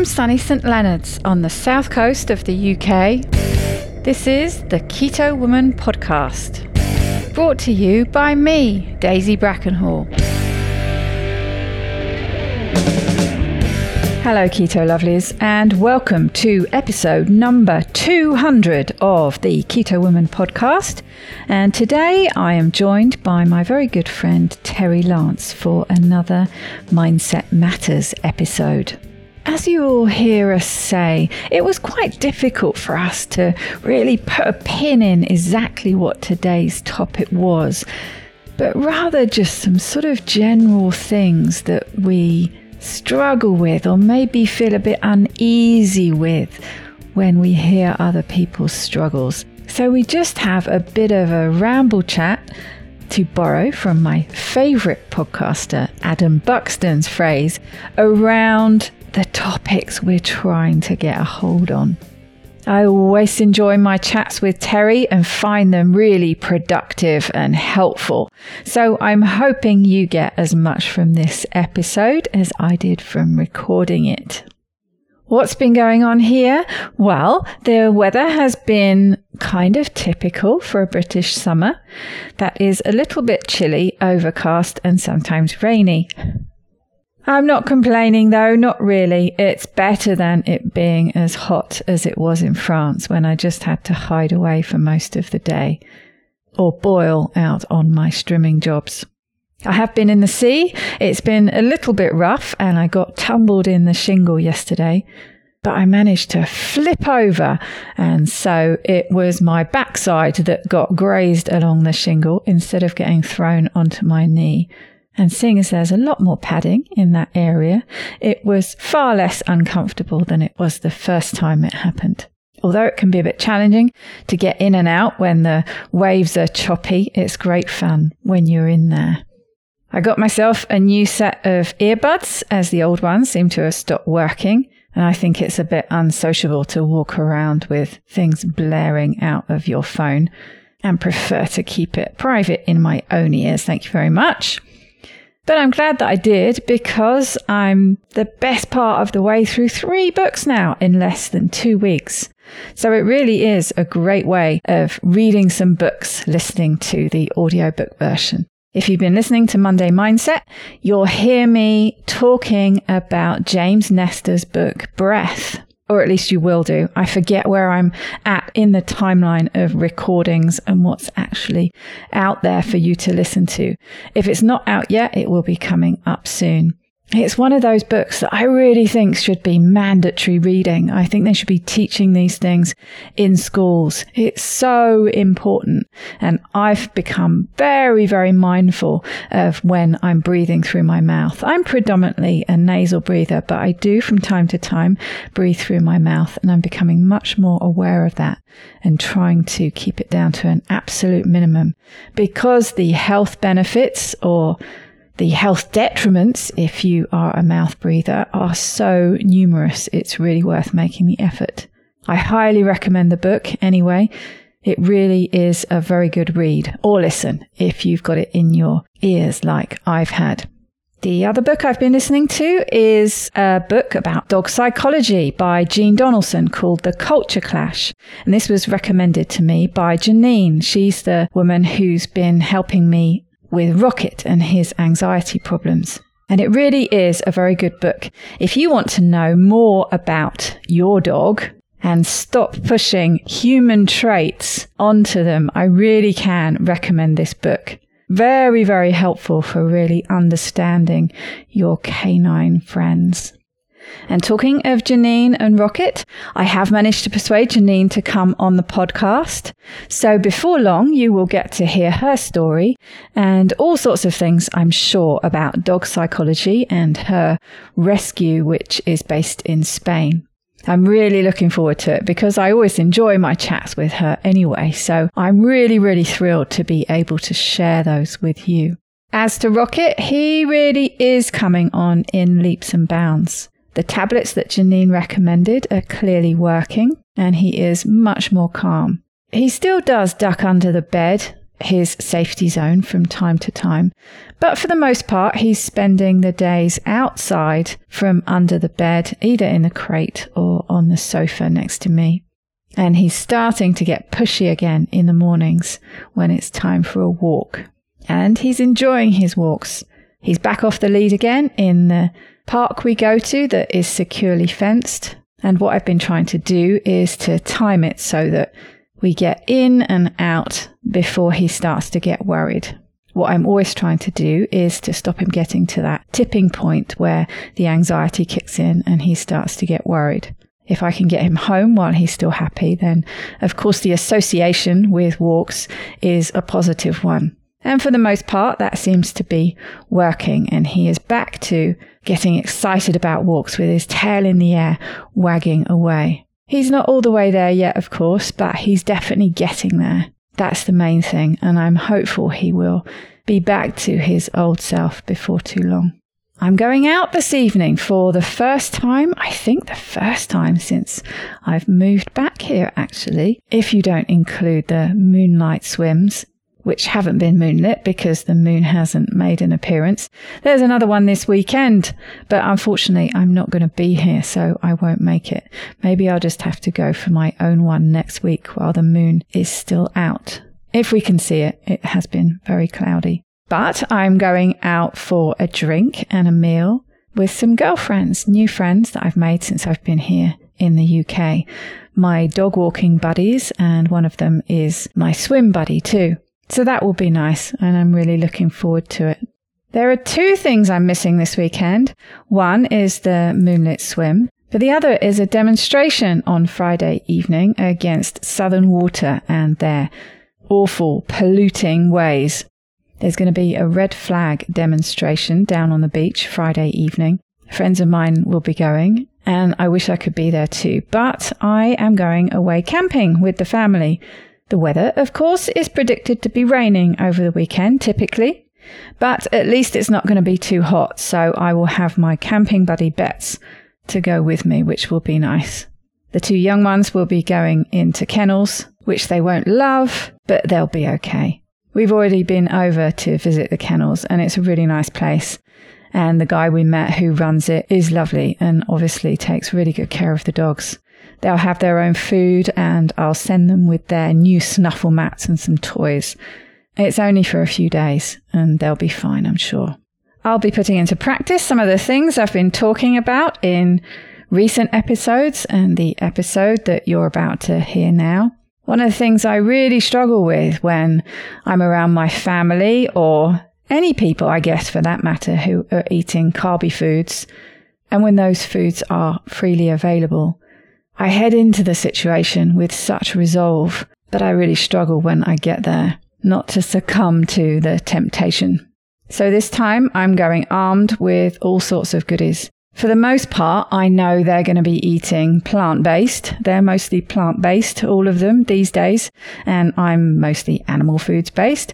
From sunny St Leonards on the south coast of the UK, this is the Keto Woman Podcast, brought to you by me, Daisy Brackenhall. Hello Keto Lovelies, and welcome to episode number 200 of the Keto Woman Podcast. And today I am joined by my very good friend Terry Lance for another Mindset Matters episode. As you all hear us say, it was quite difficult for us to really put a pin in exactly what today's topic was, but rather just some sort of general things that we struggle with or maybe feel a bit uneasy with when we hear other people's struggles. So we just have a bit of a ramble chat, to borrow from my favourite podcaster Adam Buxton's phrase, around the topics we're trying to get a hold on. I always enjoy my chats with Terry and find them really productive and helpful. So I'm hoping you get as much from this episode as I did from recording it. What's been going on here? Well, the weather has been kind of typical for a British summer. That is a little bit chilly, overcast and sometimes rainy. I'm not complaining though, not really. It's better than it being as hot as it was in France when I just had to hide away for most of the day or boil out on my strimming jobs. I have been in the sea. It's been a little bit rough and I got tumbled in the shingle yesterday, but I managed to flip over, and so it was my backside that got grazed along the shingle instead of getting thrown onto my knee. And seeing as there's a lot more padding in that area, it was far less uncomfortable than it was the first time it happened. Although it can be a bit challenging to get in and out when the waves are choppy, it's great fun when you're in there. I got myself a new set of earbuds as the old ones seem to have stopped working, and I think it's a bit unsociable to walk around with things blaring out of your phone, and prefer to keep it private in my own ears. Thank you very much. But I'm glad that I did, because I'm the best part of the way through 3 books now in less than 2 weeks. So it really is a great way of reading some books, listening to the audiobook version. If you've been listening to Monday Mindset, you'll hear me talking about James Nestor's book, Breath. Or at least you will do. I forget where I'm at in the timeline of recordings and what's actually out there for you to listen to. If it's not out yet, it will be coming up soon. It's one of those books that I really think should be mandatory reading. I think they should be teaching these things in schools. It's so important. And I've become very, very mindful of when I'm breathing through my mouth. I'm predominantly a nasal breather, but I do from time to time breathe through my mouth, and I'm becoming much more aware of that and trying to keep it down to an absolute minimum, because the health benefits, or the health detriments, if you are a mouth breather, are so numerous. It's really worth making the effort. I highly recommend the book anyway. It really is a very good read, or listen if you've got it in your ears like I've had. The other book I've been listening to is a book about dog psychology by Jean Donaldson called The Culture Clash. And this was recommended to me by Janine. She's the woman who's been helping me with Rocket and his anxiety problems. And it really is a very good book. If you want to know more about your dog and stop pushing human traits onto them, I really can recommend this book. Very, very helpful for really understanding your canine friends. And talking of Janine and Rocket, I have managed to persuade Janine to come on the podcast. So before long, you will get to hear her story and all sorts of things, I'm sure, about dog psychology and her rescue, which is based in Spain. I'm really looking forward to it because I always enjoy my chats with her anyway. So I'm really, really thrilled to be able to share those with you. As to Rocket, he really is coming on in leaps and bounds. The tablets that Janine recommended are clearly working, and he is much more calm. He still does duck under the bed. his safety zone from time to time. But for the most part, he's spending the days outside from under the bed, either in the crate or on the sofa next to me. And he's starting to get pushy again in the mornings when it's time for a walk. And he's enjoying his walks. He's back off the lead again in the park we go to that is securely fenced. And what I've been trying to do is to time it so that we get in and out before he starts to get worried. What I'm always trying to do is to stop him getting to that tipping point where the anxiety kicks in and he starts to get worried. If I can get him home while he's still happy, then of course the association with walks is a positive one. And for the most part, that seems to be working, and he is back to getting excited about walks with his tail in the air, wagging away. He's not all the way there yet, of course, but he's definitely getting there. That's the main thing, and I'm hopeful he will be back to his old self before too long. I'm going out this evening for the first time, I think the first time since I've moved back here, actually, if you don't include the moonlight swims, which haven't been moonlit because the moon hasn't made an appearance. There's another one this weekend, but unfortunately I'm not going to be here, so I won't make it. Maybe I'll just have to go for my own one next week while the moon is still out. If we can see it, it has been very cloudy. But I'm going out for a drink and a meal with some girlfriends, new friends that I've made since I've been here in the UK. My dog walking buddies, and one of them is my swim buddy too. So that will be nice, and I'm really looking forward to it. There are two things I'm missing this weekend. One is the moonlit swim, but the other is a demonstration on Friday evening against Southern Water and their awful polluting ways. There's going to be a red flag demonstration down on the beach Friday evening. Friends of mine will be going, and I wish I could be there too, but I am going away camping with the family. The weather, of course, is predicted to be raining over the weekend, typically, but at least it's not going to be too hot, so I will have my camping buddy Bets to go with me, which will be nice. The two young ones will be going into kennels, which they won't love, but they'll be okay. We've already been over to visit the kennels, and it's a really nice place. And the guy we met who runs it is lovely and obviously takes really good care of the dogs. They'll have their own food, and I'll send them with their new snuffle mats and some toys. It's only for a few days, and they'll be fine, I'm sure. I'll be putting into practice some of the things I've been talking about in recent episodes and the episode that you're about to hear now. One of the things I really struggle with when I'm around my family, or any people, I guess, for that matter, who are eating carby foods, and when those foods are freely available, I head into the situation with such resolve, but I really struggle when I get there not to succumb to the temptation. So this time I'm going armed with all sorts of goodies. For the most part, I know they're going to be eating plant-based. They're mostly plant-based, all of them these days, and I'm mostly animal foods-based.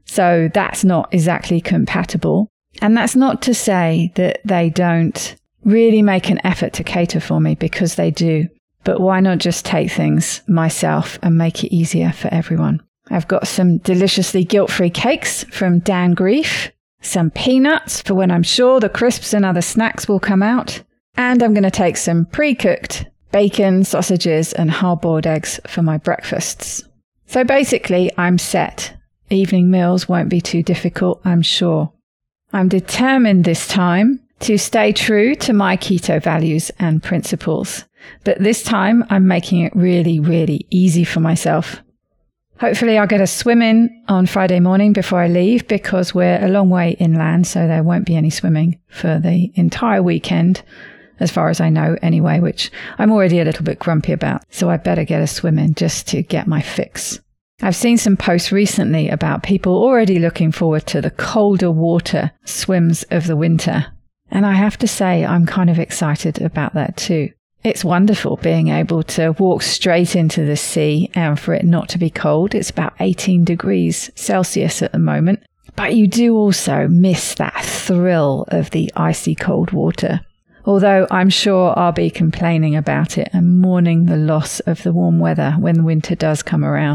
So that's not exactly compatible. And that's not to say that they don't really make an effort to cater for me, because they do. But why not just take things myself and make it easier for everyone? I've got some deliciously guilt-free cakes from Dan Grief, some peanuts for when I'm sure the crisps and other snacks will come out, and I'm going to take some pre-cooked bacon, sausages and hard-boiled eggs for my breakfasts. So basically, I'm set. Evening meals won't be too difficult, I'm sure. I'm determined this time to stay true to my keto values and principles, but this time I'm making it really, really easy for myself. Hopefully I'll get a swim in on Friday morning before I leave, because we're a long way inland, so there won't be any swimming for the entire weekend, as far as I know anyway, which I'm already a little bit grumpy about. So I better get a swim in just to get my fix. I've seen some posts recently about people already looking forward to the colder water swims of the winter. And I have to say, I'm kind of excited about that too. It's wonderful being able to walk straight into the sea and for it not to be cold. It's about 18 degrees Celsius at the moment. But you do also miss that thrill of the icy cold water. Although I'm sure I'll be complaining about it and mourning the loss of the warm weather when the winter does come around.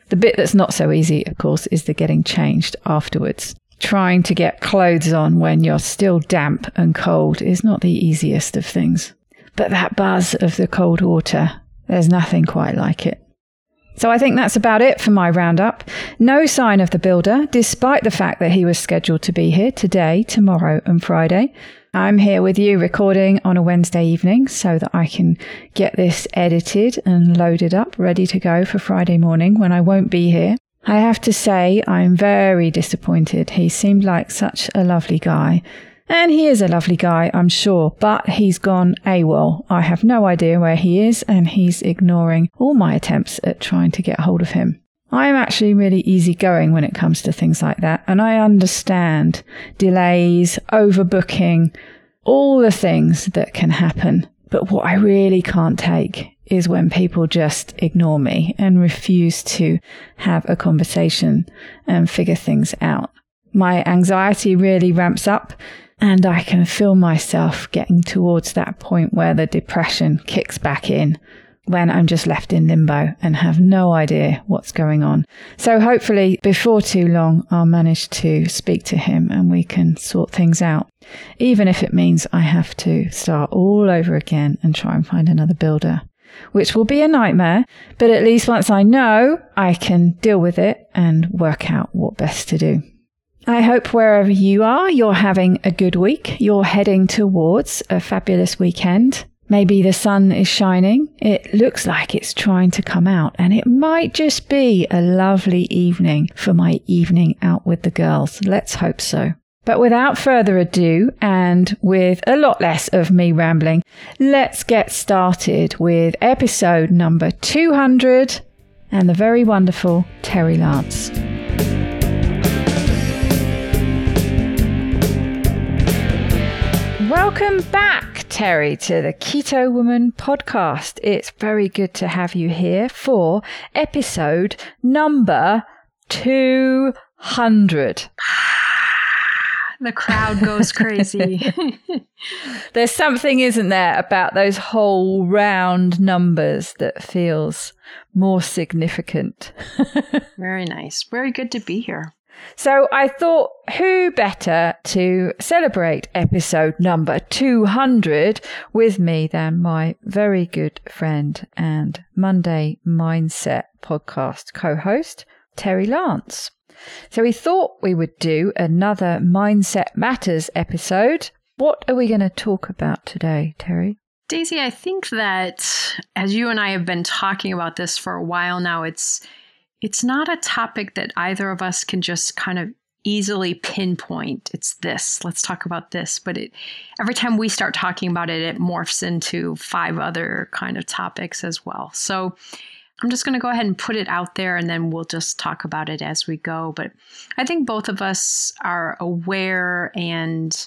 The bit that's not so easy, of course, is the getting changed afterwards. Trying to get clothes on when you're still damp and cold is not the easiest of things. But that buzz of the cold water, there's nothing quite like it. So I think that's about it for my roundup. No sign of the builder, despite the fact that he was scheduled to be here today, tomorrow and Friday. I'm here with you recording on a Wednesday evening so that I can get this edited and loaded up, ready to go for Friday morning when I won't be here. I have to say I'm very disappointed. He seemed like such a lovely guy. And he is a lovely guy, I'm sure, but he's gone AWOL. I have no idea where he is, and he's ignoring all my attempts at trying to get hold of him. I am actually really easygoing when it comes to things like that, and I understand delays, overbooking, all the things that can happen. But what I really can't take is when people just ignore me and refuse to have a conversation and figure things out. My anxiety really ramps up, and I can feel myself getting towards that point where the depression kicks back in, when I'm just left in limbo and have no idea what's going on. So hopefully before too long, I'll manage to speak to him and we can sort things out, even if it means I have to start all over again and try and find another builder, which will be a nightmare. But at least once I know, I can deal with it and work out what best to do. I hope wherever you are, you're having a good week. You're heading towards a fabulous weekend. Maybe the sun is shining. It looks like it's trying to come out, and it might just be a lovely evening for my evening out with the girls. Let's hope so. But without further ado, and with a lot less of me rambling, let's get started with episode number 200 and the very wonderful Terry Lance. Welcome back, Terry, to the Keto Woman podcast. It's very good to have you here for episode number 200. The crowd goes crazy. There's something, isn't there, about those whole round numbers that feels more significant. Very nice. Very good to be here. So I thought, who better to celebrate episode number 200 with me than my very good friend and Monday Mindset podcast co-host, Terry Lance. So we thought we would do another Mindset Matters episode. What are we going to talk about today, Terry? Daisy, I think that as you and I have been talking about this for a while now, it's not a topic that either of us can just kind of easily pinpoint. It's this, let's talk about this. But every time we start talking about it, it morphs into 5 other kind of topics as well. So I'm just going to go ahead and put it out there, and then we'll just talk about it as we go. But I think both of us are aware and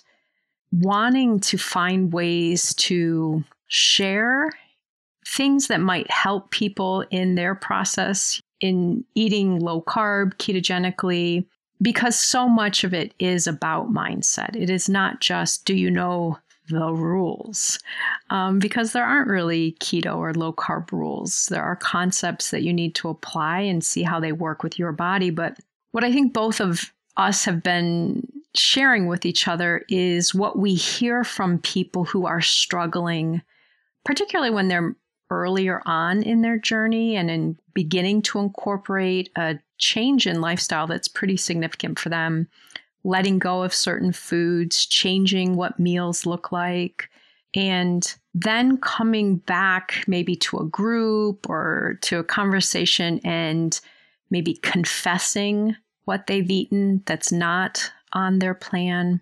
wanting to find ways to share things that might help people in their process in eating low carb, ketogenically, because so much of it is about mindset. It is not just, do you know the rules? Because there aren't really keto or low carb rules. There are concepts that you need to apply and see how they work with your body. But what I think both of us have been sharing with each other is what we hear from people who are struggling, particularly when they're earlier on in their journey and in beginning to incorporate a change in lifestyle that's pretty significant for them, letting go of certain foods, changing what meals look like, and then coming back maybe to a group or to a conversation and maybe confessing what they've eaten that's not on their plan,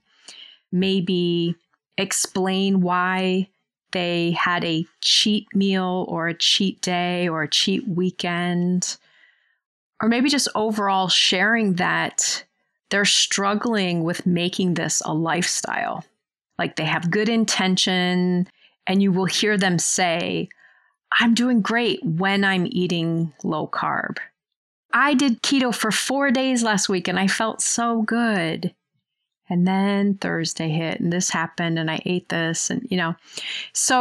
maybe explain why they had a cheat meal or a cheat day or a cheat weekend, or maybe just overall sharing that they're struggling with making this a lifestyle. Like they have good intention, and you will hear them say, I'm doing great when I'm eating low carb. I did keto for 4 days last week and I felt so good. And then Thursday hit and this happened and I ate this and, so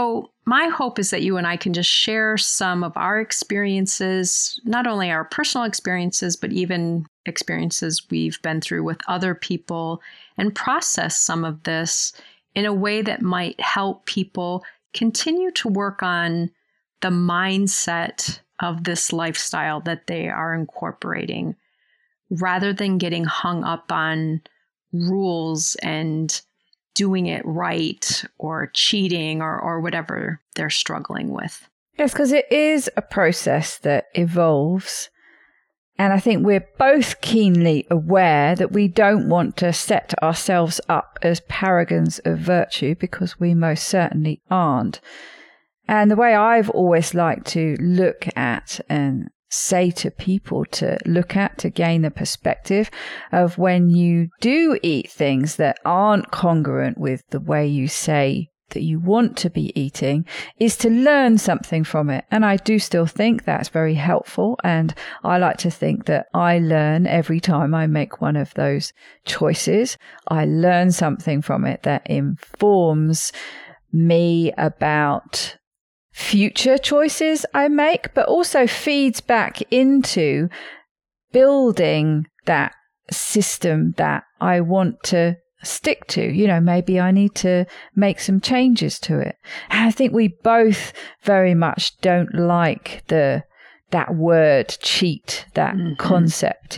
my hope is that you and I can just share some of our experiences, not only our personal experiences, but even experiences we've been through with other people, and process some of this in a way that might help people continue to work on the mindset of this lifestyle that they are incorporating, rather than getting hung up on rules and doing it right or cheating or whatever they're struggling with. Yes, because it is a process that evolves. And I think we're both keenly aware that we don't want to set ourselves up as paragons of virtue, because we most certainly aren't. And the way I've always liked to look at and say to people to look at to gain the perspective of when you do eat things that aren't congruent with the way you say that you want to be eating, is to learn something from it. And I do still think that's very helpful. And I like to think that I learn every time I make one of those choices. I learn something from it that informs me about future choices I make, but also feeds back into building that system that I want to stick to. You know, maybe I need to make some changes to it. And I think we both very much don't like that word cheat, that concept.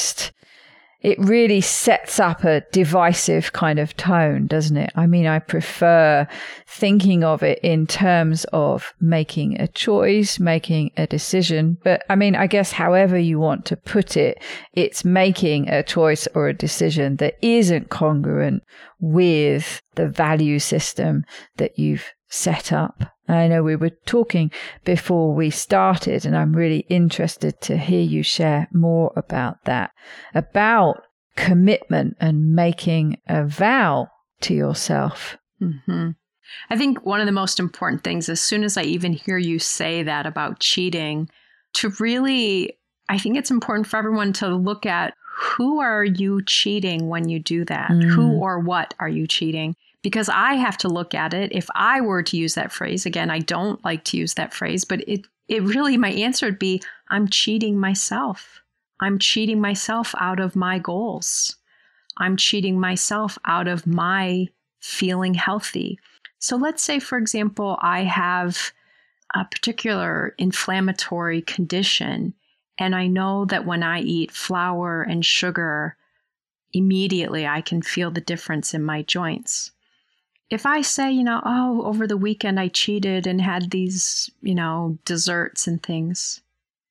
It really sets up a divisive kind of tone, doesn't it? I mean, I prefer thinking of it in terms of making a choice, making a decision. But I mean, I guess however you want to put it, it's making a choice or a decision that isn't congruent with the value system that you've set up. I know we were talking before we started, and I'm really interested to hear you share more about that, about commitment and making a vow to yourself. Mm-hmm. I think one of the most important things, as soon as I even hear you say that about cheating, to really, I think it's important for everyone to look at, who are you cheating when you do that? Who or what are you cheating? Because I have to look at it. If I were to use that phrase, again, I don't like to use that phrase, but it really, my answer would be, I'm cheating myself. I'm cheating myself out of my goals. I'm cheating myself out of my feeling healthy. So let's say, for example, I have a particular inflammatory condition, and I know that when I eat flour and sugar, immediately I can feel the difference in my joints. If I say, over the weekend I cheated and had these, desserts and things,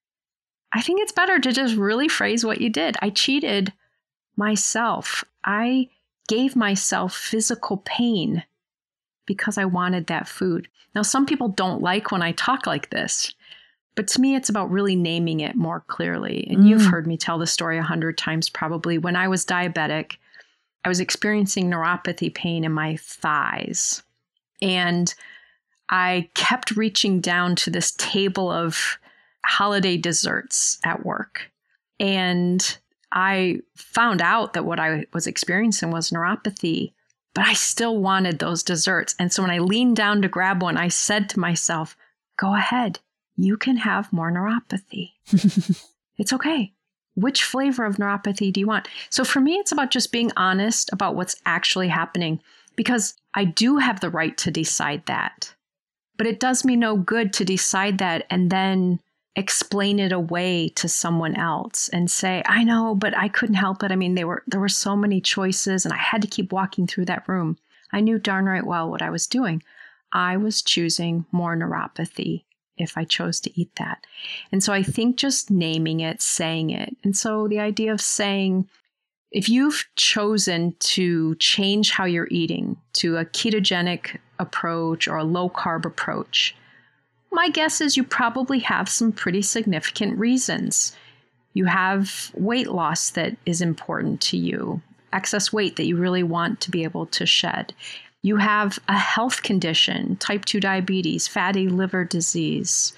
I think it's better to just really phrase what you did. I cheated myself. I gave myself physical pain because I wanted that food. Now, some people don't like when I talk like this, but to me, it's about really naming it more clearly. And you've heard me tell the story 100 times probably. When I was diabetic, I was experiencing neuropathy pain in my thighs. And I kept reaching down to this table of holiday desserts at work. And I found out that what I was experiencing was neuropathy, but I still wanted those desserts. And so when I leaned down to grab one, I said to myself, go ahead, you can have more neuropathy. It's okay. Which flavor of neuropathy do you want? So for me, it's about just being honest about what's actually happening, because I do have the right to decide that. But it does me no good to decide that and then explain it away to someone else and say, I know, but I couldn't help it. I mean, there were so many choices and I had to keep walking through that room. I knew darn right well what I was doing. I was choosing more neuropathy if I chose to eat that. And so I think just naming it, saying it. And so the idea of saying, if you've chosen to change how you're eating to a ketogenic approach or a low carb approach, my guess is you probably have some pretty significant reasons. You have weight loss that is important to you, excess weight that you really want to be able to shed. You have a health condition, type 2 diabetes, fatty liver disease,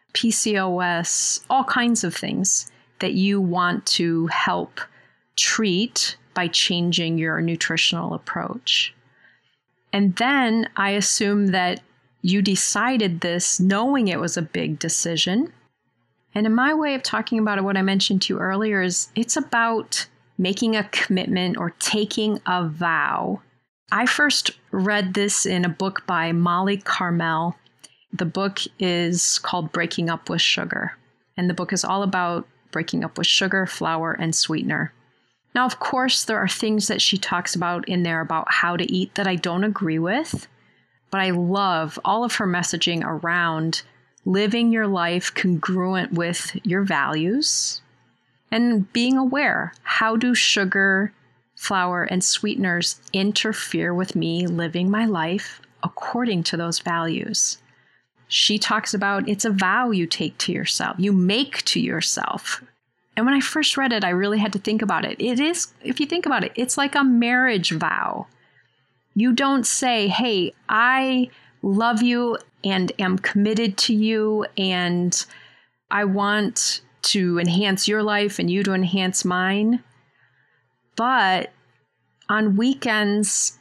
PCOS, all kinds of things that you want to help treat by changing your nutritional approach. And then I assume that you decided this knowing it was a big decision. And in my way of talking about it, what I mentioned to you earlier is it's about making a commitment or taking a vow. I first read this in a book by Molly Carmel. The book is called Breaking Up with Sugar. And the book is all about breaking up with sugar, flour, and sweetener. Now, of course, there are things that she talks about in there about how to eat that I don't agree with. But I love all of her messaging around living your life congruent with your values and being aware, how do sugar, flour, and sweeteners interfere with me living my life according to those values? She talks about it's a vow you take to yourself, you make to yourself. And when I first read it, I really had to think about it. It is, if you think about it, it's like a marriage vow. You don't say, hey, I love you and am committed to you, and I want to enhance your life and you to enhance mine. But on weekends,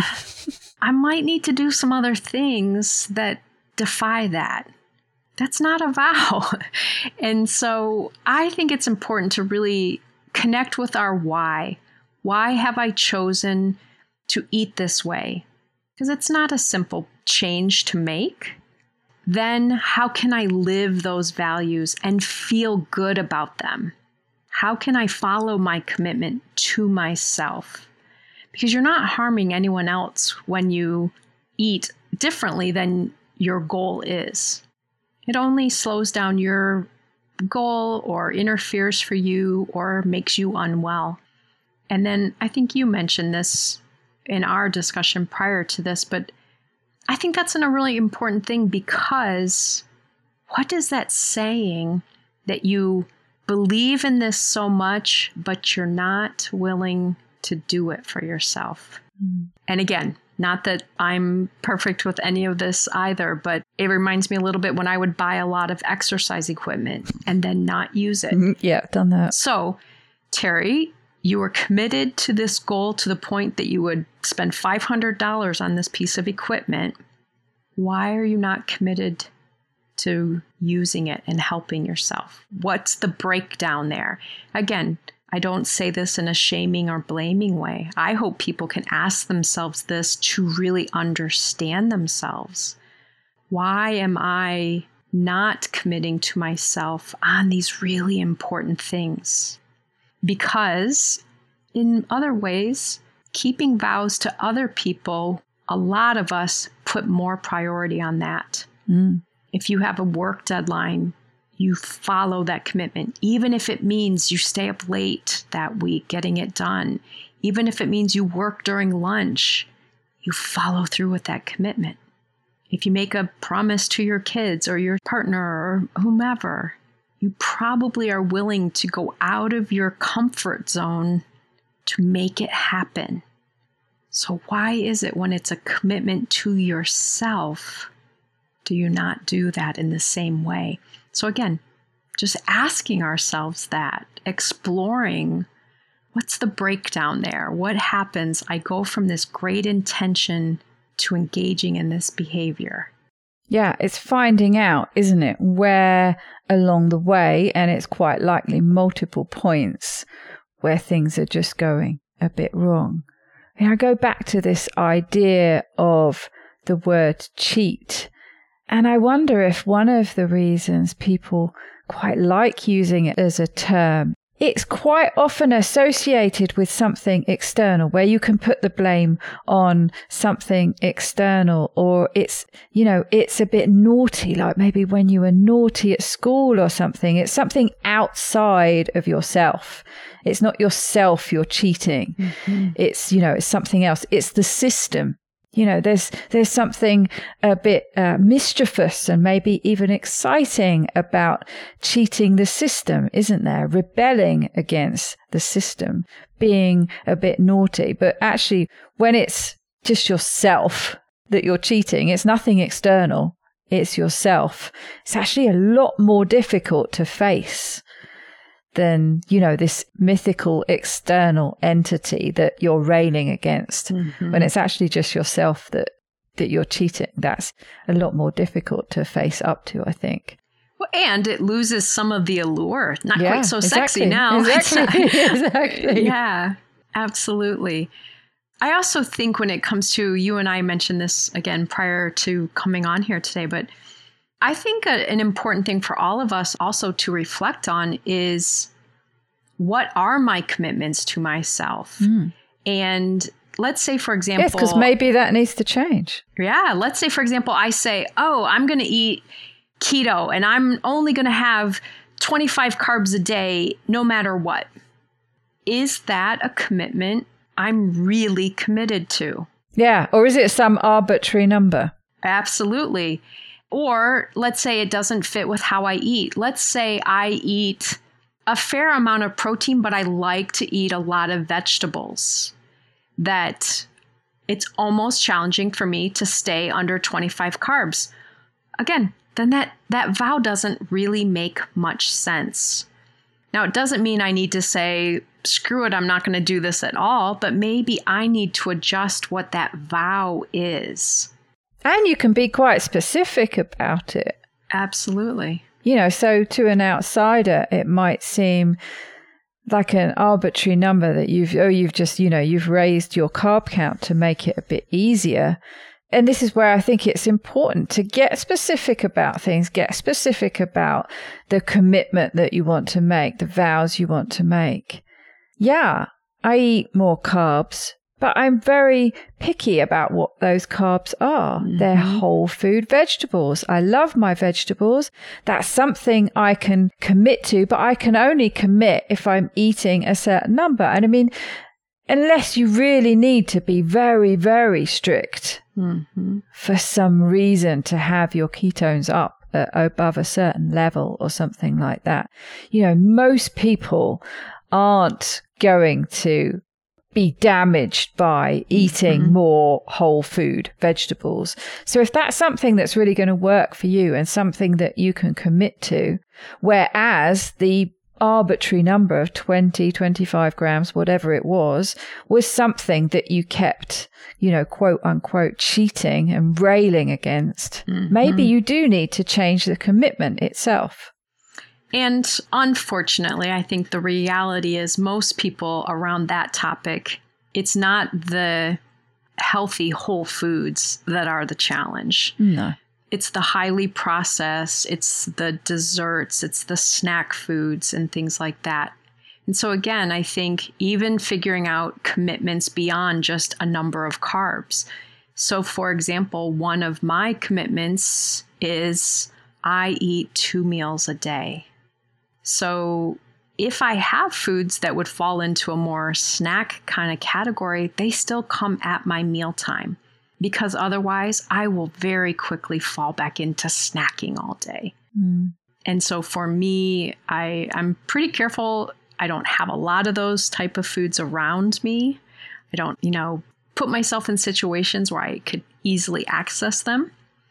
I might need to do some other things that defy that. That's not a vow. And so I think it's important to really connect with our why. Why have I chosen to eat this way? Because it's not a simple change to make. Then how can I live those values and feel good about them? How can I follow my commitment to myself? Because you're not harming anyone else when you eat differently than your goal is. It only slows down your goal or interferes for you or makes you unwell. And then I think you mentioned this in our discussion prior to this, but I think that's a really important thing, because what is that saying that you believe in this so much, but you're not willing to do it for yourself? And again, not that I'm perfect with any of this either, but it reminds me a little bit when I would buy a lot of exercise equipment and then not use it. Yeah, done that. So, Terry, you were committed to this goal to the point that you would spend $500 on this piece of equipment. Why are you not committed to using it and helping yourself? What's the breakdown there? Again, I don't say this in a shaming or blaming way. I hope people can ask themselves this to really understand themselves. Why am I not committing to myself on these really important things? Because in other ways, keeping vows to other people, a lot of us put more priority on that. If you have a work deadline, you follow that commitment, even if it means you stay up late that week getting it done. Even if it means you work during lunch, you follow through with that commitment. If you make a promise to your kids or your partner or whomever, you probably are willing to go out of your comfort zone to make it happen. So why is it when it's a commitment to yourself, do you not do that in the same way? So again, just asking ourselves that, exploring what's the breakdown there? What happens? I go from this great intention to engaging in this behavior. Yeah, it's finding out, isn't it, where along the way, and it's quite likely multiple points where things are just going a bit wrong. And I go back to this idea of the word cheat. And I wonder if one of the reasons people quite like using it as a term, it's quite often associated with something external where you can put the blame on something external, or it's, you know, it's a bit naughty, like maybe when you were naughty at school or something. It's something outside of yourself. It's not yourself you're cheating. Mm-hmm. It's, you know, it's something else. It's the system. You know, there's something a bit mischievous and maybe even exciting about cheating the system, isn't there? Rebelling against the system, being a bit naughty. But actually, when it's just yourself that you're cheating, it's nothing external, it's yourself. It's actually a lot more difficult to face than, you know, this mythical external entity that you're railing against, when it's actually just yourself that that you're cheating. That's a lot more difficult to face up to, I think. Well, and it loses some of the allure. Not quite so exactly. sexy now. Exactly. Exactly. Yeah, absolutely. I also think when it comes to, you and I mentioned this again prior to coming on here today, but I think an important thing for all of us also to reflect on is, what are my commitments to myself? And let's say, for example... Yes, because maybe that needs to change. Yeah. Let's say, for example, I say, oh, I'm going to eat keto and I'm only going to have 25 carbs a day, no matter what. Is that a commitment I'm really committed to? Yeah. Or is it some arbitrary number? Absolutely. Or let's say it doesn't fit with how I eat. Let's say I eat a fair amount of protein, but I like to eat a lot of vegetables. That it's almost challenging for me to stay under 25 carbs. Again, then that vow doesn't really make much sense. Now, it doesn't mean I need to say, screw it, I'm not going to do this at all, but maybe I need to adjust what that vow is. And you can be quite specific about it. Absolutely. So to an outsider, it might seem like an arbitrary number that you've just, you've raised your carb count to make it a bit easier. And this is where I think it's important to get specific about things, get specific about the commitment that you want to make, the vows you want to make. Yeah, I eat more carbs, but I'm very picky about what those carbs are. They're whole food vegetables. I love my vegetables. That's something I can commit to, but I can only commit if I'm eating a certain number. And I mean, unless you really need to be very, very strict for some reason to have your ketones up above a certain level or something like that. Most people aren't going to be damaged by eating more whole food vegetables. So if that's something that's really going to work for you and something that you can commit to, whereas the arbitrary number of 20, 25 grams, whatever it was something that you kept, quote unquote, cheating and railing against, maybe you do need to change the commitment itself. And unfortunately, I think the reality is most people around that topic, it's not the healthy whole foods that are the challenge. No. It's the highly processed, it's the desserts, it's the snack foods and things like that. And so again, I think even figuring out commitments beyond just a number of carbs. So for example, one of my commitments is I eat 2 meals a day. So if I have foods that would fall into a more snack kind of category, they still come at my mealtime, because otherwise I will very quickly fall back into snacking all day. And so for me, I'm pretty careful. I don't have a lot of those type of foods around me. I don't, put myself in situations where I could easily access them.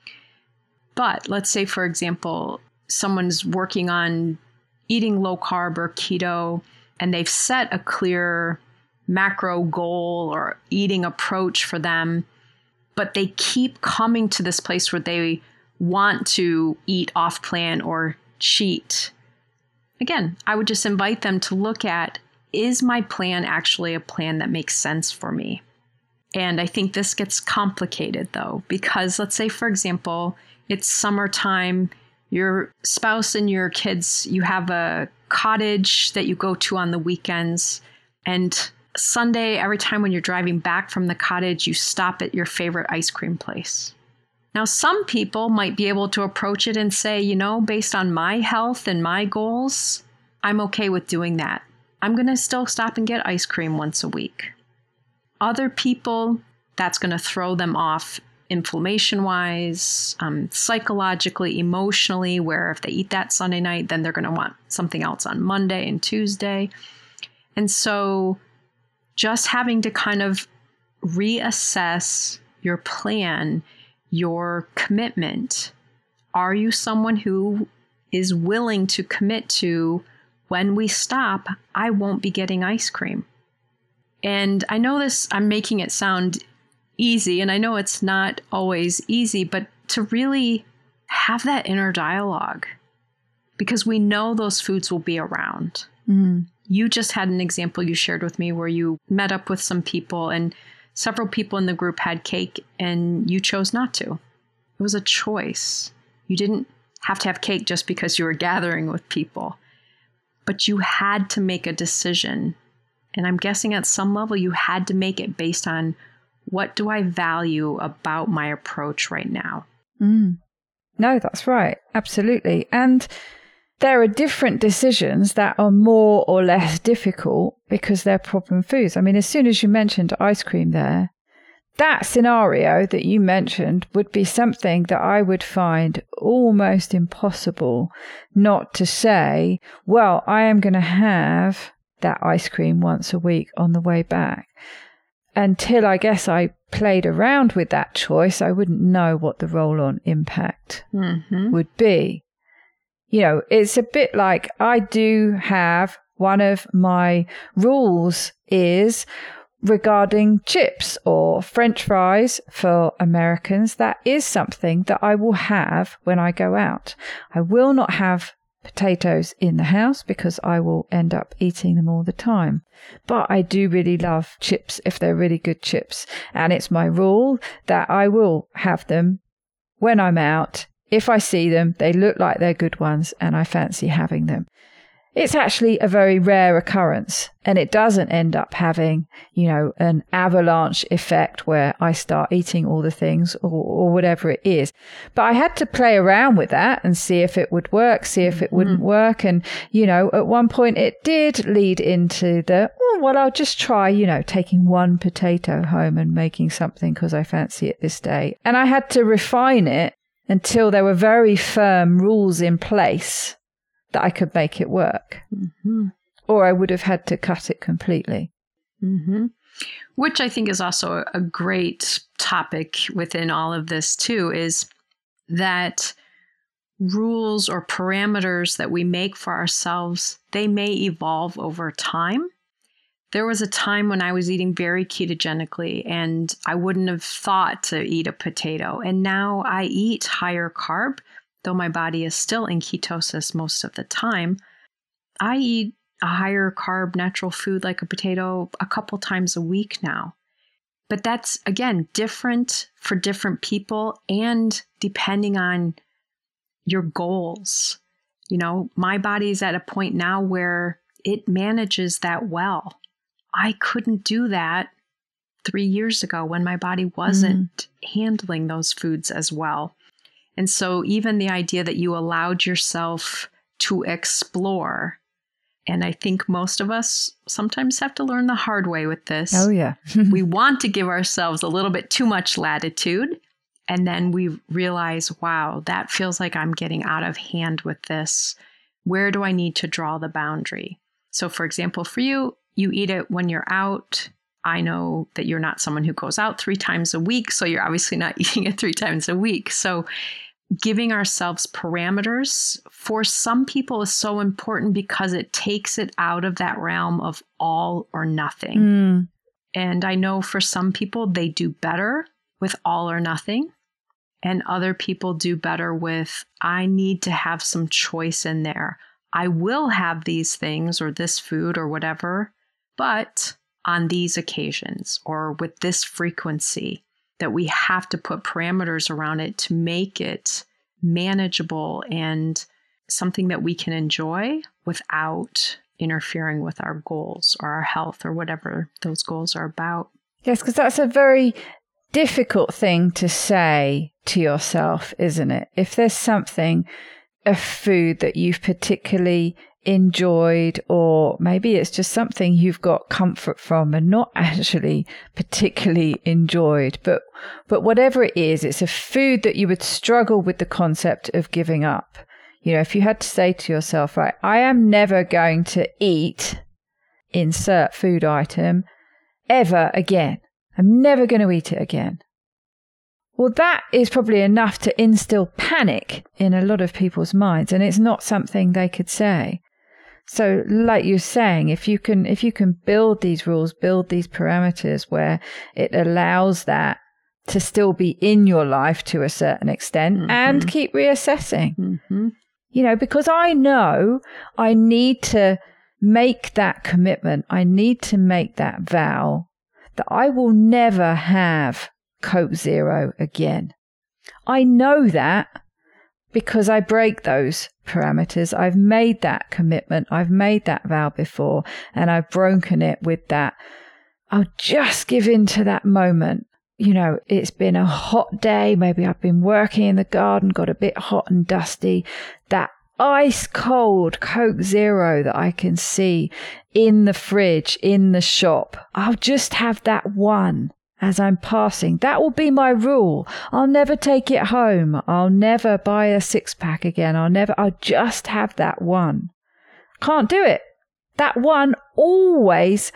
But let's say, for example, someone's working on eating low carb or keto, and they've set a clear macro goal or eating approach for them, but they keep coming to this place where they want to eat off plan or cheat. Again, I would just invite them to look at, is my plan actually a plan that makes sense for me? And I think this gets complicated though, because let's say, for example, it's summertime, your spouse and your kids, you have a cottage that you go to on the weekends, and Sunday, every time when you're driving back from the cottage, you stop at your favorite ice cream place. Now, some people might be able to approach it and say, based on my health and my goals, I'm okay with doing that. I'm going to still stop and get ice cream once a week. Other people, that's going to throw them off inflammation-wise, psychologically, emotionally, where if they eat that Sunday night, then they're going to want something else on Monday and Tuesday. And so just having to kind of reassess your plan, your commitment. Are you someone who is willing to commit to, when we stop, I won't be getting ice cream? And I know this, I'm making it sound easy, and I know it's not always easy, but to really have that inner dialogue, because we know those foods will be around. You just had an example you shared with me where you met up with some people and several people in the group had cake and you chose not to. It was a choice. You didn't have to have cake just because you were gathering with people, but you had to make a decision. And I'm guessing at some level you had to make it based on, what do I value about my approach right now? No, that's right. Absolutely. And there are different decisions that are more or less difficult because they're problem foods. I mean, as soon as you mentioned ice cream there, that scenario that you mentioned would be something that I would find almost impossible not to say, well, I am going to have that ice cream once a week on the way back. Until I guess I played around with that choice, I wouldn't know what the roll-on impact would be. You know, it's a bit like I do have one of my rules is regarding chips or French fries for Americans. That is something that I will have when I go out. I will not have potatoes in the house because I will end up eating them all the time. But I do really love chips if they're really good chips. And it's my rule that I will have them when I'm out. If I see them, they look like they're good ones and I fancy having them. It's actually a very rare occurrence and it doesn't end up having, you know, an avalanche effect where I start eating all the things or whatever it is. But I had to play around with that and see if it would work, see if it wouldn't work. And, you know, at one point it did lead into the, oh, well, I'll just try, you know, taking one potato home and making something because I fancy it this day. And I had to refine it until there were very firm rules in place that I could make it work. Or I would have had to cut it completely. Which I think is also a great topic within all of this too, is that rules or parameters that we make for ourselves, they may evolve over time. There was a time when I was eating very ketogenically and I wouldn't have thought to eat a potato. And now I eat higher carb, though my body is still in ketosis most of the time. I eat a higher carb natural food like a potato a couple times a week now. But that's, again, different for different people and depending on your goals. You know, my body is at a point now where it manages that well. I couldn't do that 3 years ago when my body wasn't handling those foods as well. And so even the idea that you allowed yourself to explore, and I think most of us sometimes have to learn the hard way with this. Oh, yeah. We want to give ourselves a little bit too much latitude. And then we realize, wow, that feels like I'm getting out of hand with this. Where do I need to draw the boundary? So for example, for you, you eat it when you're out. I know that you're not someone who goes out 3 times a week, so you're obviously not eating it 3 times a week. So giving ourselves parameters for some people is so important because it takes it out of that realm of all or nothing. And I know for some people, they do better with all or nothing. And other people do better with, I need to have some choice in there. I will have these things or this food or whatever, but on these occasions or with this frequency, that we have to put parameters around it to make it manageable and something that we can enjoy without interfering with our goals or our health or whatever those goals are about. Yes, because that's a very difficult thing to say to yourself, isn't it? If there's something, a food that you've particularly enjoyed, or maybe it's just something you've got comfort from and not actually particularly enjoyed, but whatever it is, it's a food that you would struggle with the concept of giving up. You know, if you had to say to yourself, right, I am never going to eat insert food item ever again. I'm never going to eat it again. Well, that is probably enough to instill panic in a lot of people's minds, and it's not something they could say. So like you're saying, if you can build these rules, build these parameters where it allows that to still be in your life to a certain extent and keep reassessing. Because I know I need to make that commitment. I need to make that vow that I will never have Coke Zero again. I know that because I break those parameters. I've made that commitment. I've made that vow before, and I've broken it with that. I'll just give in to that moment. It's been a hot day. Maybe I've been working in the garden, got a bit hot and dusty. That ice cold Coke Zero that I can see in the fridge, in the shop. I'll just have that one as I'm passing. That will be my rule. I'll never take it home. I'll never buy a 6-pack again. I'll just have that one. Can't do it. That one always,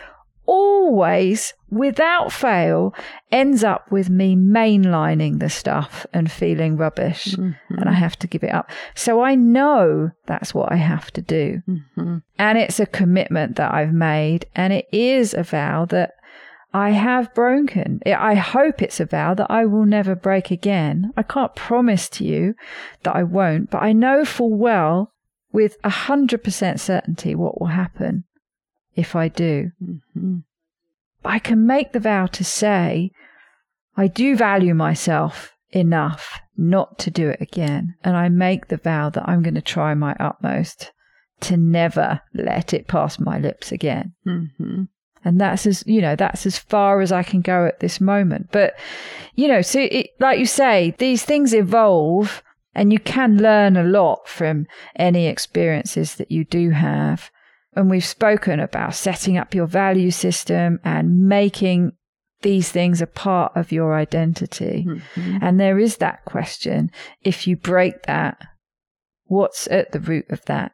without fail, ends up with me mainlining the stuff and feeling rubbish. And I have to give it up. So I know that's what I have to do. And it's a commitment that I've made. And it is a vow that I have broken. I hope it's a vow that I will never break again. I can't promise to you that I won't, but I know full well with 100% certainty what will happen if I do. But I can make the vow to say, I do value myself enough not to do it again. And I make the vow that I'm going to try my utmost to never let it pass my lips again. And that's as far as I can go at this moment. But, so like you say, these things evolve and you can learn a lot from any experiences that you do have. And we've spoken about setting up your value system and making these things a part of your identity. And there is that question. If you break that, what's at the root of that?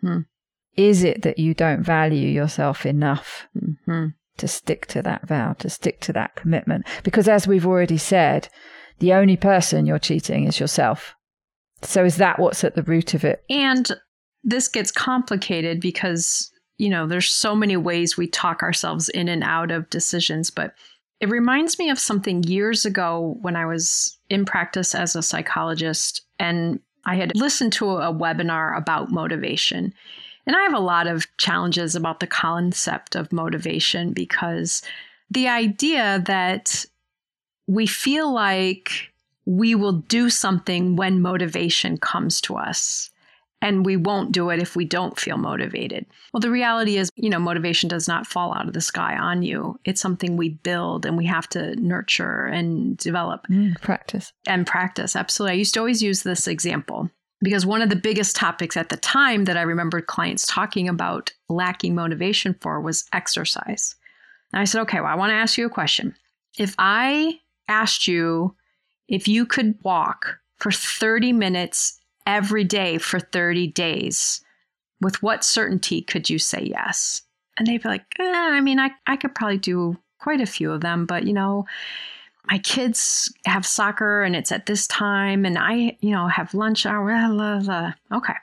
Is it that you don't value yourself enough to stick to that vow, to stick to that commitment? Because as we've already said, the only person you're cheating is yourself. So is that what's at the root of it? And this gets complicated because, there's so many ways we talk ourselves in and out of decisions. But it reminds me of something years ago when I was in practice as a psychologist, and I had listened to a webinar about motivation. And I have a lot of challenges about the concept of motivation because the idea that we feel like we will do something when motivation comes to us and we won't do it if we don't feel motivated. Well, the reality is, motivation does not fall out of the sky on you. It's something we build and we have to nurture and develop. Practice. And practice. Absolutely. I used to always use this example. Because one of the biggest topics at the time that I remembered clients talking about lacking motivation for was exercise. And I said, okay, well, I want to ask you a question. If I asked you if you could walk for 30 minutes every day for 30 days, with what certainty could you say yes? And they'd be like, I could probably do quite a few of them, but, my kids have soccer and it's at this time and I, have lunch hour. Okay.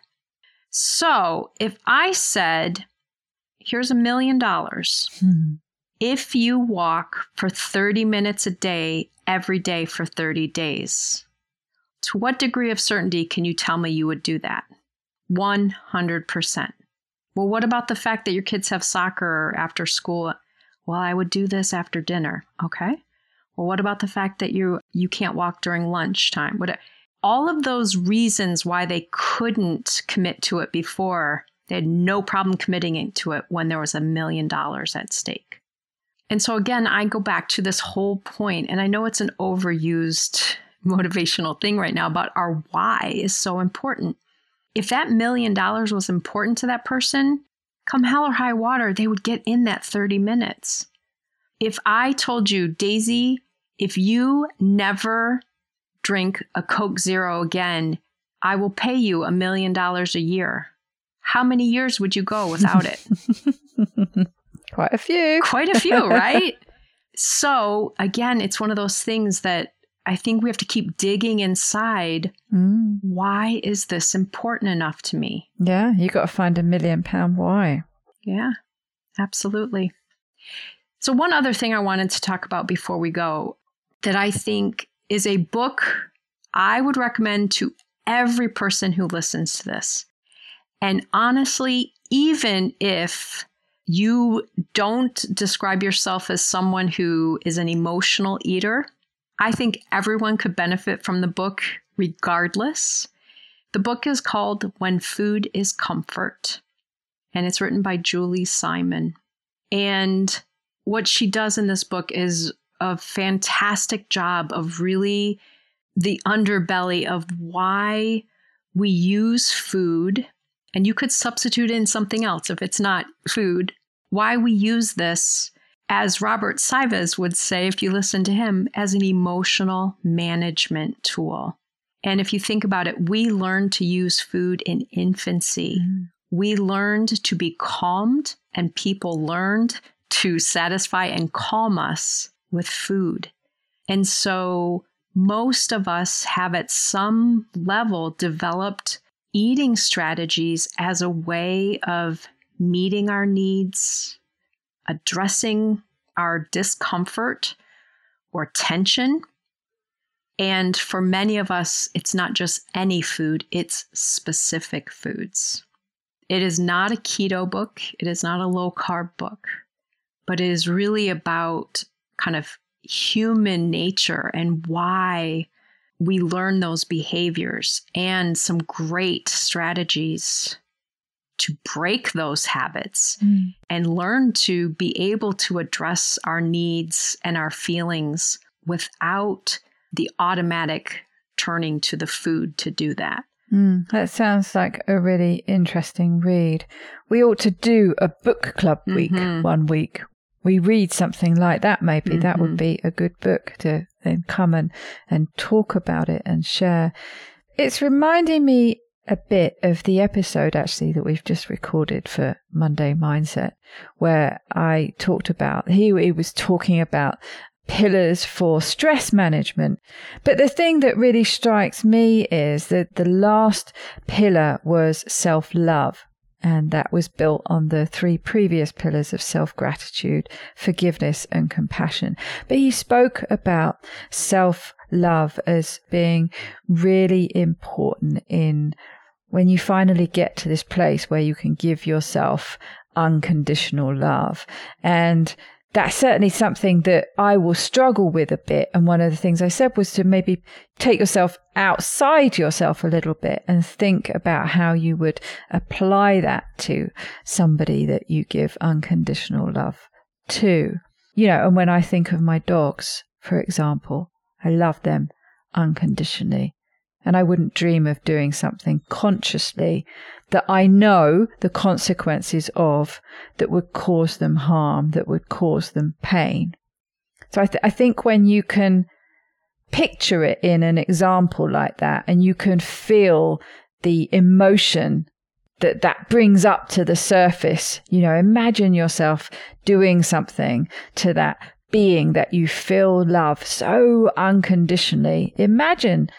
So if I said, here's $1 million, if you walk for 30 minutes a day, every day for 30 days, to what degree of certainty can you tell me you would do that? 100%. Well, what about the fact that your kids have soccer after school? Well, I would do this after dinner. Okay. Well, what about the fact that you can't walk during lunchtime? All of those reasons why they couldn't commit to it before, they had no problem committing to it when there was $1 million at stake. And so again, I go back to this whole point, and I know it's an overused motivational thing right now about our why is so important. If that $1 million was important to that person, come hell or high water, they would get in that 30 minutes. If I told you, Daisy, if you never drink a Coke Zero again, I will pay you $1 million a year. How many years would you go without it? Quite a few. Quite a few, right? So again, it's one of those things that I think we have to keep digging inside. Why is this important enough to me? Yeah, you got to find £1 million why. Yeah, absolutely. So one other thing I wanted to talk about before we go. that I think is a book I would recommend to every person who listens to this. And honestly, even if you don't describe yourself as someone who is an emotional eater, I think everyone could benefit from the book regardless. The book is called When Food is Comfort, and it's written by Julie Simon. And what she does in this book is a fantastic job of really the underbelly of why we use food, and you could substitute in something else if it's not food, why we use this, as Robert Sivas would say, if you listen to him, as an emotional management tool. And if you think about it, we learned to use food in infancy. We learned to be calmed, and people learned to satisfy and calm us with food. And so most of us have at some level developed eating strategies as a way of meeting our needs, addressing our discomfort or tension. And for many of us, it's not just any food, it's specific foods. It is not a keto book. It is not a low carb book, but it is really about kind of human nature and why we learn those behaviors and some great strategies to break those habits and learn to be able to address our needs and our feelings without the automatic turning to the food to do that. That sounds like a really interesting read. We ought to do a book club week one week. We read something like that, maybe. That would be a good book to then come and talk about it and share. It's reminding me a bit of the episode, actually, that we've just recorded for Monday Mindset, where I talked about, he was talking about pillars for stress management. But the thing that really strikes me is that the last pillar was self-love. And that was built on the 3 previous pillars of self-gratitude, forgiveness, and compassion. But he spoke about self-love as being really important in when you finally get to this place where you can give yourself unconditional love. And that's certainly something that I will struggle with a bit. And one of the things I said was to maybe take yourself outside yourself a little bit and think about how you would apply that to somebody that you give unconditional love to. You know, and when I think of my dogs, for example, I love them unconditionally. And I wouldn't dream of doing something consciously that I know the consequences of that would cause them harm, that would cause them pain. So I think when you can picture it in an example like that and you can feel the emotion that brings up to the surface, you know, imagine yourself doing something to that being that you feel love so unconditionally. Imagine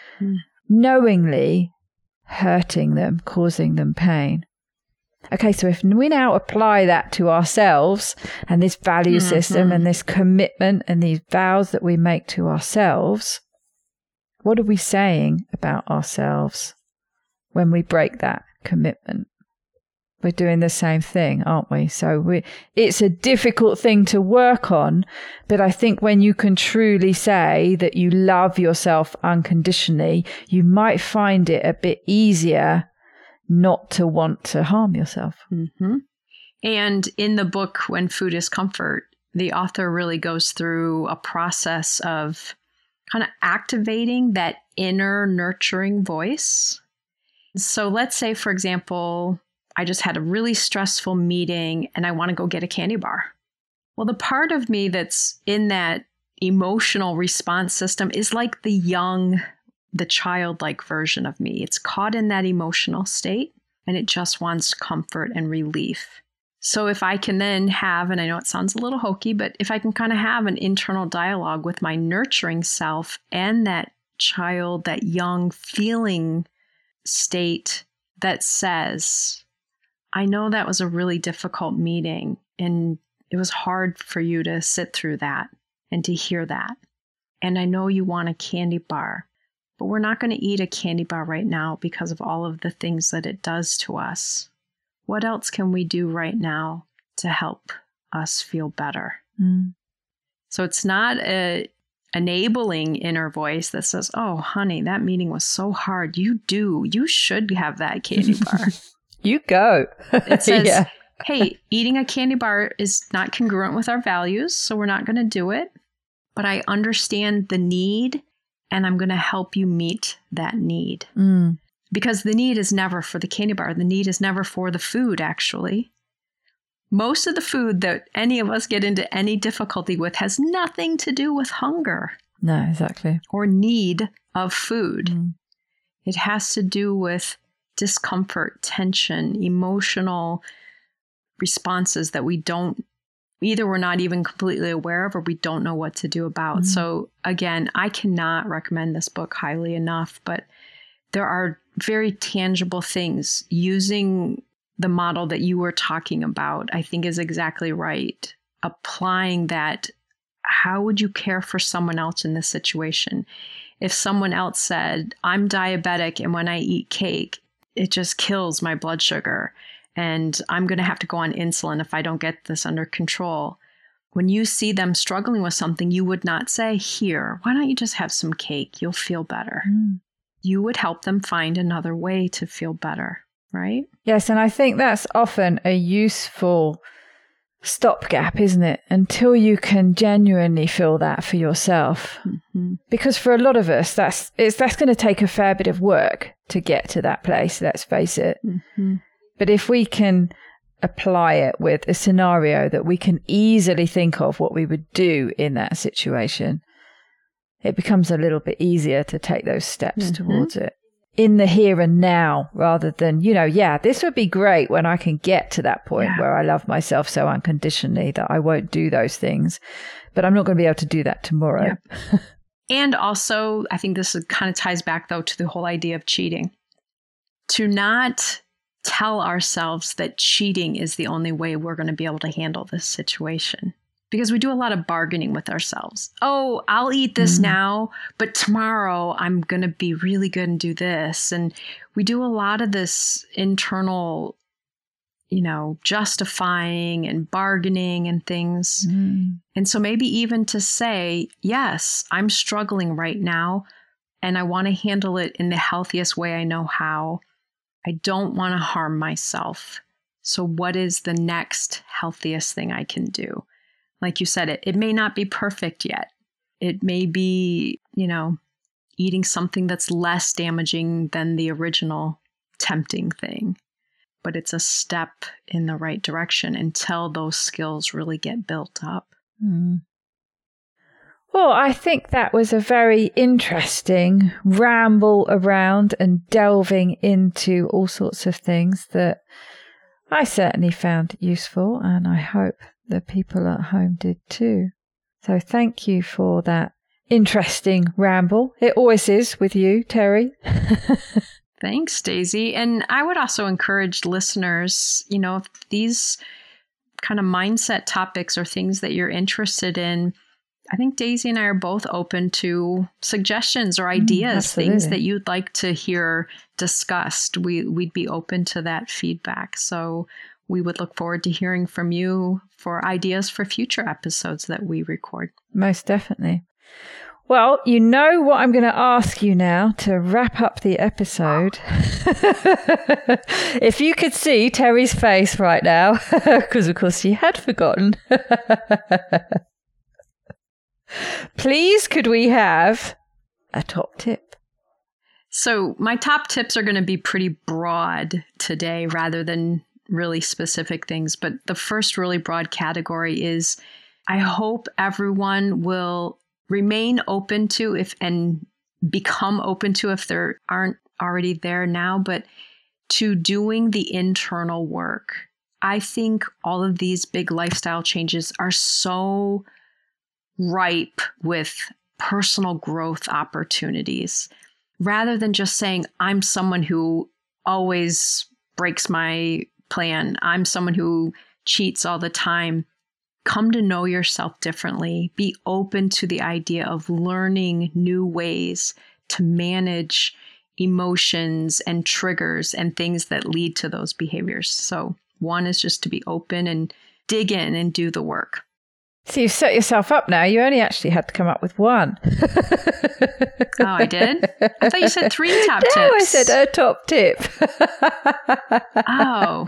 knowingly hurting them, causing them pain. Okay, so if we now apply that to ourselves and this value system and this commitment and these vows that we make to ourselves, what are we saying about ourselves when we break that commitment? We're doing the same thing, aren't we? So it's a difficult thing to work on, but I think when you can truly say that you love yourself unconditionally, you might find it a bit easier not to want to harm yourself. And in the book, When Food is Comfort, the author really goes through a process of kind of activating that inner nurturing voice. So let's say, for example, I just had a really stressful meeting and I want to go get a candy bar. Well, the part of me that's in that emotional response system is like the childlike version of me. It's caught in that emotional state and it just wants comfort and relief. So if I can then have, and I know it sounds a little hokey, but if I can kind of have an internal dialogue with my nurturing self and that child, that young feeling state that says, I know that was a really difficult meeting and it was hard for you to sit through that and to hear that. and I know you want a candy bar, but we're not going to eat a candy bar right now because of all of the things that it does to us. What else can we do right now to help us feel better? So it's not a enabling inner voice that says, oh, honey, that meeting was so hard. You should have that candy bar. You go. It says, hey, eating a candy bar is not congruent with our values, so we're not going to do it. But I understand the need, and I'm going to help you meet that need. Because the need is never for the candy bar. The need is never for the food, actually. Most of the food that any of us get into any difficulty with has nothing to do with hunger. No, exactly. Or need of food. It has to do with discomfort, tension, emotional responses that either we're not even completely aware of or we don't know what to do about. So again, I cannot recommend this book highly enough, but there are very tangible things. Using the model that you were talking about, I think is exactly right. Applying that, how would you care for someone else in this situation? If someone else said, I'm diabetic and when I eat cake, it just kills my blood sugar and I'm going to have to go on insulin if I don't get this under control. When you see them struggling with something, you would not say, here, why don't you just have some cake? You'll feel better. You would help them find another way to feel better, right? Yes, and I think that's often a useful stopgap, isn't it? Until you can genuinely feel that for yourself. Because for a lot of us, that's going to take a fair bit of work to get to that place, let's face it. But if we can apply it with a scenario that we can easily think of what we would do in that situation, it becomes a little bit easier to take those steps towards it in the here and now, rather than, this would be great when I can get to that point where I love myself so unconditionally that I won't do those things, but I'm not going to be able to do that tomorrow. And also, I think this kind of ties back, though, to the whole idea of cheating. To not tell ourselves that cheating is the only way we're going to be able to handle this situation. Because we do a lot of bargaining with ourselves. Oh, I'll eat this now, but tomorrow I'm going to be really good and do this. And we do a lot of this internal, justifying and bargaining and things. And so maybe even to say, yes, I'm struggling right now and I want to handle it in the healthiest way I know how. I don't want to harm myself. So what is the next healthiest thing I can do? Like you said, it may not be perfect yet. It may be, eating something that's less damaging than the original tempting thing. But it's a step in the right direction until those skills really get built up. Well, I think that was a very interesting ramble around and delving into all sorts of things that I certainly found useful, and I hope the people at home did too. So thank you for that interesting ramble. It always is with you, Terry. Thanks, Daisy. And I would also encourage listeners, if these kind of mindset topics are things that you're interested in, I think Daisy and I are both open to suggestions or ideas, things that you'd like to hear discussed. We'd be open to that feedback. So we would look forward to hearing from you for ideas for future episodes that we record. Most definitely. Well, you know what I'm going to ask you now to wrap up the episode. If you could see Terry's face right now, because of course she had forgotten. Please, could we have a top tip? So my top tips are going to be pretty broad today rather than really specific things. But the first really broad category is I hope everyone will remain open to and become open to, if they aren't already there now, but to doing the internal work. I think all of these big lifestyle changes are so ripe with personal growth opportunities. Rather than just saying, I'm someone who always breaks my plan, I'm someone who cheats all the time. come to know yourself differently. Be open to the idea of learning new ways to manage emotions and triggers and things that lead to those behaviors. So one is just to be open and dig in and do the work. So you've set yourself up now. You only actually had to come up with one. Oh, I did? I thought you said 3 top tips. No, I said a top tip. Oh.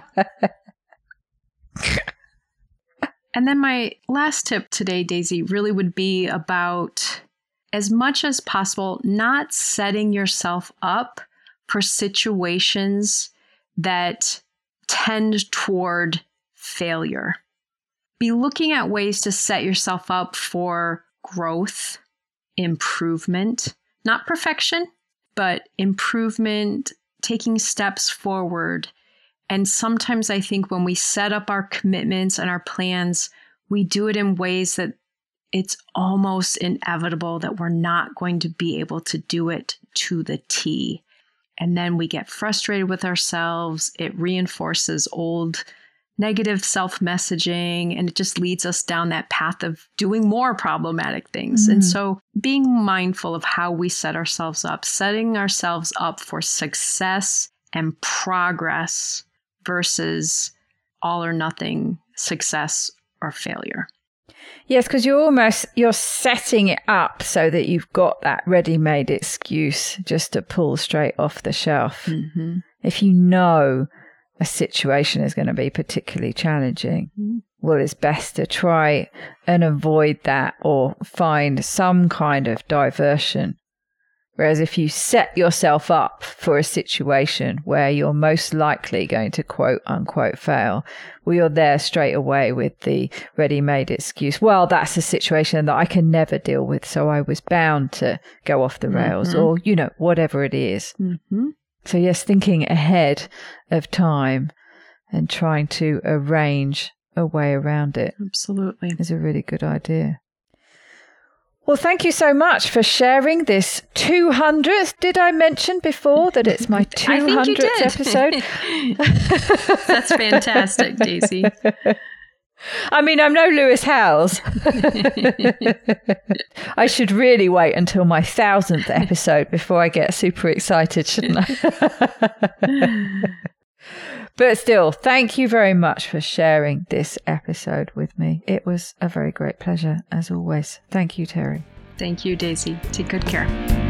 And then my last tip today, Daisy, really would be about, as much as possible, not setting yourself up for situations that tend toward failure. Be looking at ways to set yourself up for growth, improvement, not perfection, but improvement, taking steps forward. And sometimes I think when we set up our commitments and our plans, we do it in ways that it's almost inevitable that we're not going to be able to do it to the T. And then we get frustrated with ourselves. It reinforces old negative self-messaging, and it just leads us down that path of doing more problematic things. And so being mindful of how we set ourselves up, setting ourselves up for success and progress versus all or nothing success or failure. Yes, because you're setting it up so that you've got that ready-made excuse just to pull straight off the shelf. Mm-hmm. If you know a situation is going to be particularly challenging, well, it's best to try and avoid that or find some kind of diversion. Whereas if you set yourself up for a situation where you're most likely going to quote unquote fail, well, you're there straight away with the ready-made excuse. Well, that's a situation that I can never deal with, so I was bound to go off the rails, or, whatever it is. Mm-hmm. So yes, thinking ahead of time and trying to arrange a way around it. Absolutely. Is a really good idea. Well, thank you so much for sharing this 200th. Did I mention before that it's my 200th episode? That's fantastic, Daisy. I mean, I'm no Lewis Howes. I should really wait until my 1000th episode before I get super excited, shouldn't I? But still, thank you very much for sharing this episode with me. It was a very great pleasure, as always. Thank you, Terry. Thank you, Daisy. Take good care.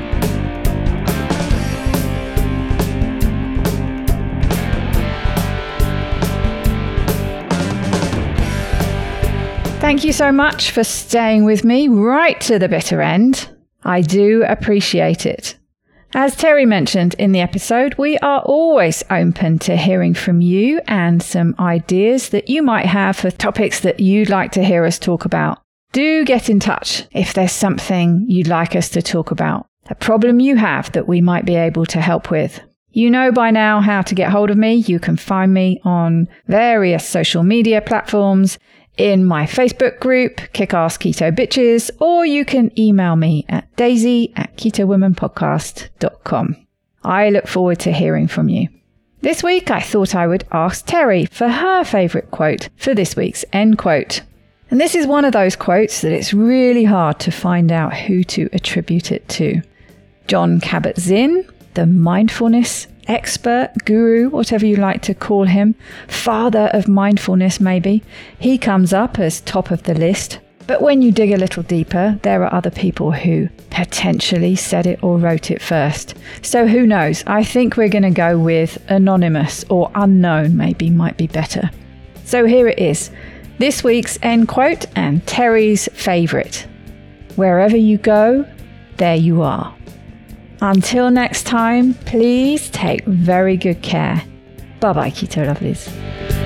Thank you so much for staying with me right to the bitter end. I do appreciate it. As Terry mentioned in the episode, we are always open to hearing from you and some ideas that you might have for topics that you'd like to hear us talk about. Do get in touch if there's something you'd like us to talk about, a problem you have that we might be able to help with. You know by now how to get hold of me. You can find me on various social media platforms, in my Facebook group, Kick-Ass Keto Bitches, or you can email me at daisy@ketowomanpodcast.com. I look forward to hearing from you. This week, I thought I would ask Terry for her favourite quote for this week's end quote. And this is one of those quotes that it's really hard to find out who to attribute it to. Jon Kabat-Zinn, the mindfulness expert, guru, whatever you like to call him, father of mindfulness maybe, he comes up as top of the list. But when you dig a little deeper, there are other people who potentially said it or wrote it first. So who knows? I think we're going to go with anonymous, or unknown maybe might be better. So here it is, this week's end quote and Terry's favourite. Wherever you go, there you are. Until next time, please take very good care. Bye-bye, Keto Lovelies.